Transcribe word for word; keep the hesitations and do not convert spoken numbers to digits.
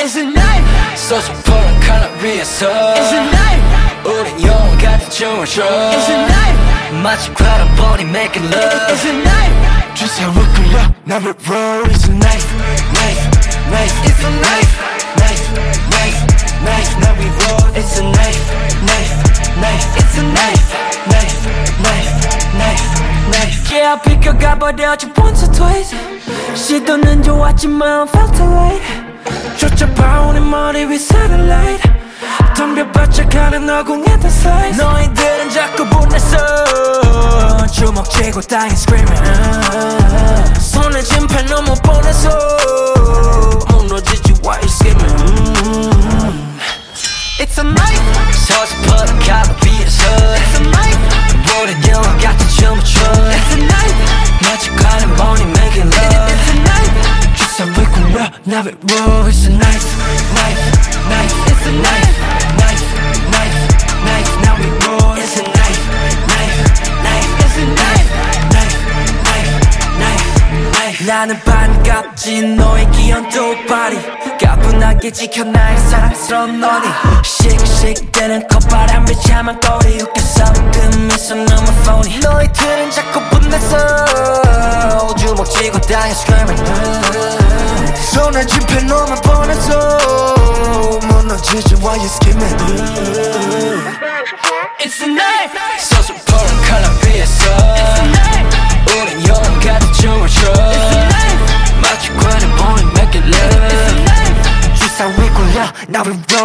It's a knife. 서슴퍼런 칼날 위에서 It's a knife. 우린 영화 같은 춤을 춰 It's a knife. 마치 바람버리 making love It's a knife. 주사위 끌려 나를 roll. It's a knife, knife, knife. It's a knife. Knife, knife, knife. Now we roll. It's a knife, knife, knife. It's a knife. Knife, knife, knife, knife. Yeah, 비껴가버렸지 once or twice. 시도는 좋았지만 felt too late. 쫓아봐 오는 머리 위 satellite. 덤벼봤자 가는 어공했던 size. 너희들은 자꾸 분해서 주먹 쥐고 땅에 screaming. 손에 진팔 너무 뻔해서 무너지지 why you skimming. It's a knife. 서슴퍼런 칼날 위에서 It's a knife. 우린 영화 같은 춤을 춰 It's a knife. 마치 바람버리 making love It's a knife. 주사위 끌려 나를 roll. It's a knife, knife, knife. It's a knife. Knife, knife, knife. Now we roll. It's a knife, knife, knife. It's a knife. Knife, knife, knife, knife. 나는 반갑지 너의 귀여운 두 발이 가뿐하게 지켜 나의 사랑스러운 너니 씩씩대는 콧바람에 참한 꼬리 웃겨서 그 미소 너무 phony. 너희들은 자꾸 분해서 주먹 쥐고 땅에 screaming. 손에 집혀 너무 뻔해서 무너지지 why you skimming. It's a knife. 서슴퍼런 칼날 위에서 It's a knife. 우린 영화 같은 춤을 춰 It's a knife. 마치 바람버리 making It's a love knife. 주사위 끌려 나를 roll.